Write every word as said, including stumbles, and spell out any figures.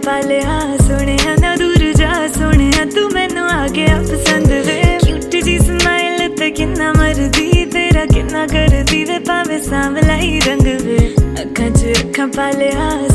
पा लिया सोने ना दूर जा सोने तू मैनू आ गया पसंद वे क्यूट जी स्माइल ते किन्ना मरदी तेरा किन्ना करदी वे पावे सांवला ही रंग वे अखां च अखां पा लिया